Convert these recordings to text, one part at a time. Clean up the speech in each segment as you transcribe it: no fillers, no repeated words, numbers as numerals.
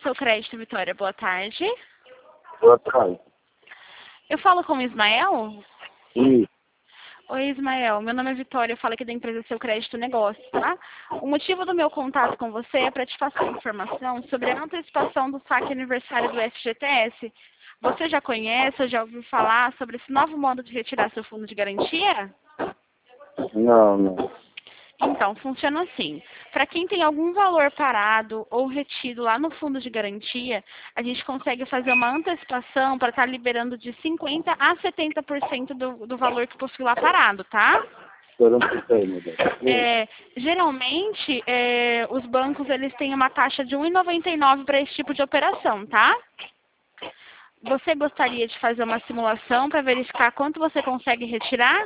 Seu crédito, Vitória, boa tarde. Boa tarde. Eu falo com o Ismael? Sim. Oi, Ismael. Meu nome é Vitória, eu falo aqui da empresa Seu Crédito Negócio, tá? O motivo do meu contato com você é para te passar informação sobre a antecipação do saque aniversário do FGTS. Você já conhece ou já ouviu falar sobre esse novo modo de retirar seu fundo de garantia? Não. Então, funciona assim. Para quem tem algum valor parado ou retido lá no fundo de garantia, a gente consegue fazer uma antecipação para estar liberando de 50% a 70% do valor que possui lá parado, tá? Eu não sei, meu Deus. Geralmente, os bancos eles têm uma taxa de R$ 1,99 para esse tipo de operação, tá? Você gostaria de fazer uma simulação para verificar quanto você consegue retirar?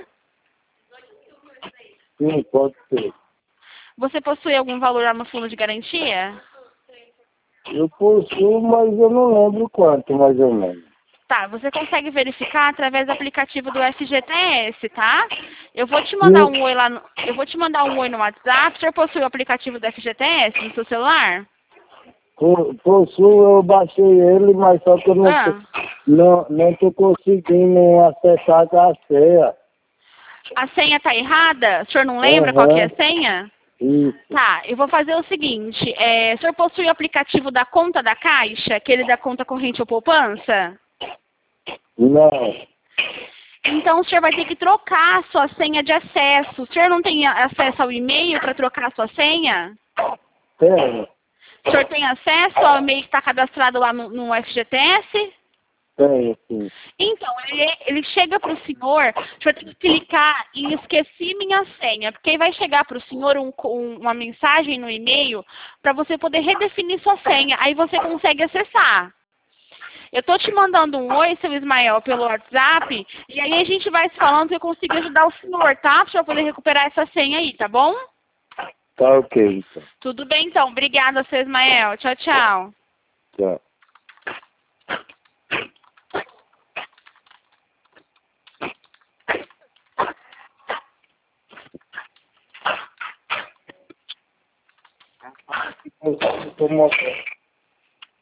Sim, pode ser. Você possui algum valor lá no fundo de garantia? Eu possuo, mas eu não lembro quanto, mais ou menos. Tá, você consegue verificar através do aplicativo do FGTS, tá? Eu vou te mandar um oi lá eu vou te mandar um oi no WhatsApp. O senhor possui o aplicativo do FGTS no seu celular? Possuo, eu baixei ele, mas só que eu não tô conseguindo acessar a senha. A senha tá errada? O senhor não lembra qual que é a senha? Isso. Tá, eu vou fazer o seguinte, o senhor possui o aplicativo da conta da Caixa, aquele da conta corrente ou poupança? Não. Então o senhor vai ter que trocar a sua senha de acesso. O senhor não tem acesso ao e-mail para trocar a sua senha? Tenho. O senhor tem acesso ao e-mail que está cadastrado lá no FGTS? Tenho, sim. Então, ele chega para o senhor tem que clicar em esqueci minha senha, porque aí vai chegar para o senhor uma mensagem no e-mail para você poder redefinir sua senha. Aí você consegue acessar. Eu tô te mandando um oi, seu Ismael, pelo WhatsApp, e aí a gente vai se falando que eu consigo ajudar o senhor, tá? Para eu poder recuperar essa senha aí, tá bom? Tá ok, então. Tudo bem, então. Obrigada, seu Ismael. Tchau, tchau. Tchau. Como